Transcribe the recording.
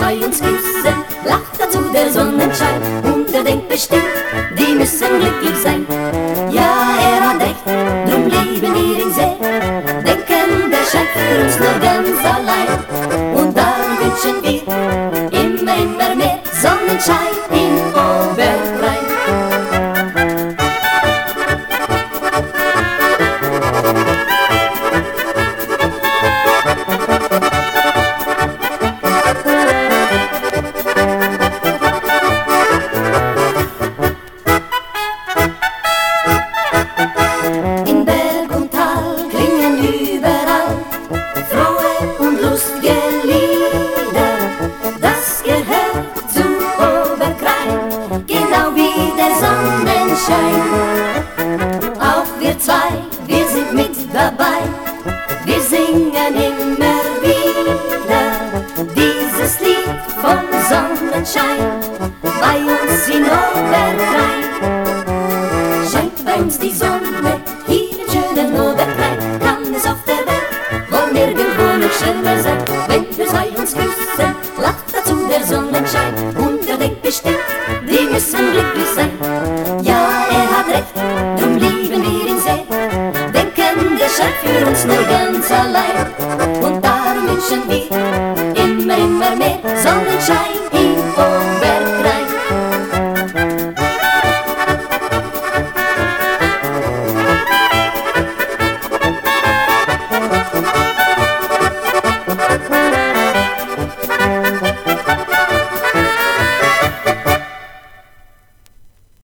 zwei uns küssen, lacht dazu der Sonnenschein. Und er denkt bestimmt, die müssen glücklich sein. Ja, er hat recht, drum lieben wir ihn sehr. Denken, der scheint für uns nur ganz allein. Und da wünschen wir immer mehr Sonnenschein in Oberrhein. In Berg und Tal klingen überall frohe und lustige Lieder. Das gehört zu Oberrhein, genau wie der Sonnenschein. Auch wir zwei, wir sind mit dabei. Wir singen immer wieder dieses Lied vom Sonnenschein. Bei uns in Oberrhein scheint bei uns die Sonne, hier im schönen Oberrhein. Kann es auf der Welt wohl nirgendwo noch schöner sein. Wenn wir zwei uns küssen, lacht dazu der Sonnenschein. Und er denkt bestimmt, die müssen glücklich sein. Ja, er hat recht, drum lieben wir ihn sehr. Denken, der scheint für uns nur ganz allein. Und darum wünschen wir immer mehr Sonnenschein in Oberrhein.